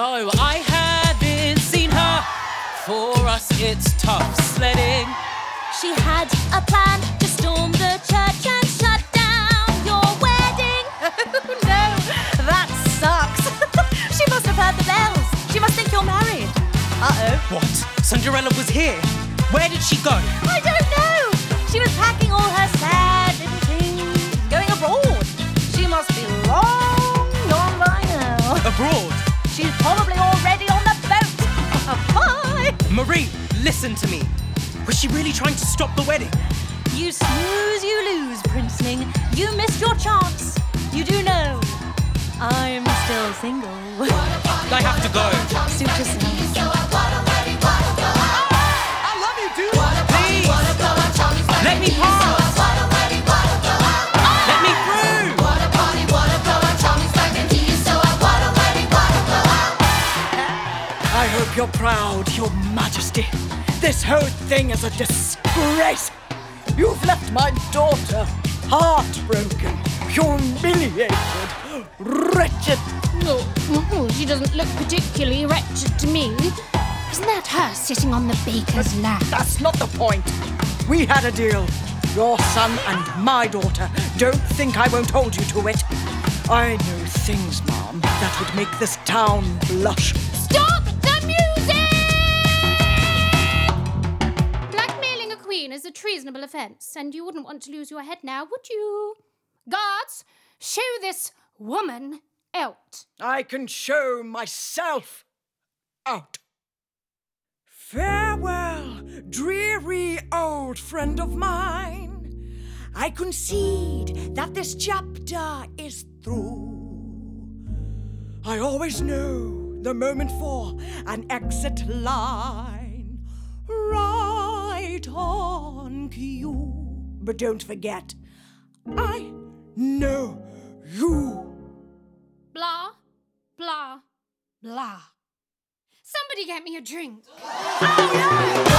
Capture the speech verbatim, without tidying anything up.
No, I haven't seen her. For us, it's tough sledding. She had a plan to storm the church and shut down your wedding. No, that sucks. She must have heard the bells. She must think you're married. Uh-oh. What? Cinderella was here? Where did she go? I don't know. She was packing all her sad little things, going abroad. She must be long gone by now. Abroad? She's probably already on the boat. Bye. Marie, listen to me. Was she really trying to stop the wedding? You snooze, you lose, Princeling. You missed your chance. You do know I'm still single. I have to go. Suit yourself. I love you, dude. Please. Let me pass. Let me through. I hope you're proud, Your Majesty. This whole thing is a disgrace. You've left my daughter heartbroken, humiliated, wretched. Oh, oh, she doesn't look particularly wretched to me. Isn't that her sitting on the baker's lap? That's not the point. We had a deal. Your son and my daughter. Don't think I won't hold you to it. I know things, Mom, that would make this town blush. Stop the music! Blackmailing a queen is a treasonable offence, and you wouldn't want to lose your head now, would you? Guards, show this woman out. I can show myself out. Farewell, dreary old friend of mine. I concede that this chapter is through. I always know the moment for an exit line. Right on cue. But don't forget, I know you. Blah, blah, blah. Somebody get me a drink. Oh, yeah.